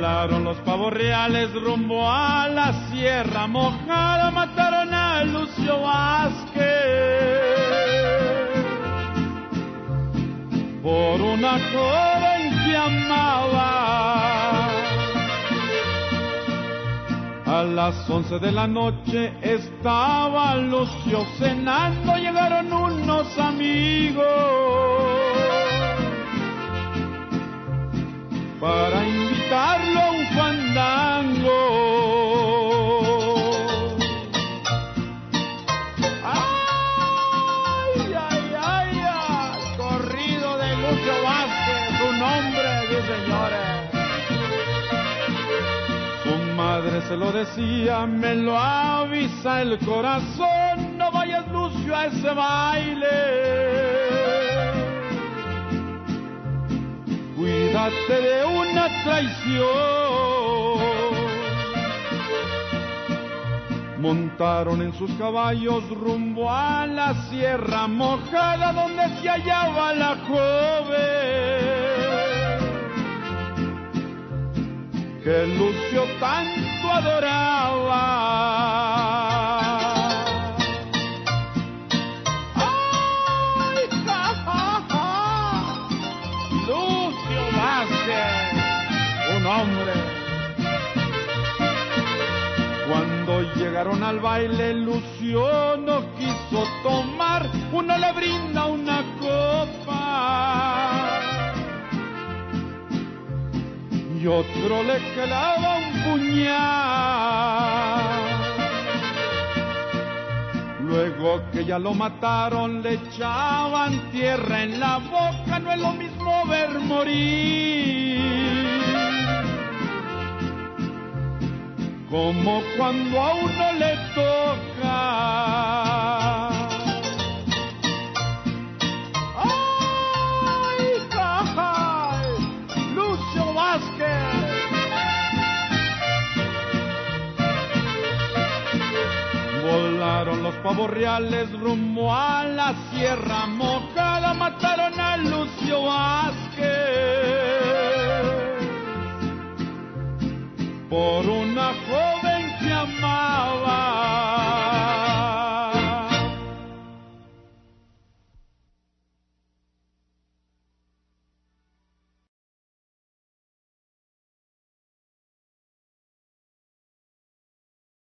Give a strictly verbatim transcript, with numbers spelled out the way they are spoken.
Volaron los pavos reales rumbo a la Sierra Mojada, mataron a Lucio Vázquez por una joven que amaba. A las once de la noche estaba Lucio cenando, llegaron unos amigos para invitarlo a un fandango. Ay, ay, ay, ay, corrido de Lucio Vázquez, su nombre, sí señores. Su madre se lo decía, me lo avisa el corazón, no vayas Lucio a ese baile. Cuídate de una traición. Montaron en sus caballos rumbo a la Sierra Mojada, donde se hallaba la joven que Lucio tanto adoraba. Un hombre. Cuando llegaron al baile, Lucio no quiso tomar, uno le brinda una copa y otro le clava un puñal. Luego que ya lo mataron, le echaban tierra en la boca, no es lo mismo ver morir como cuando a uno le toca. ¡Ay, ay! Lucio Vázquez. Volaron los pavos reales rumbo a la Sierra Mojada, mataron a Lucio Vázquez por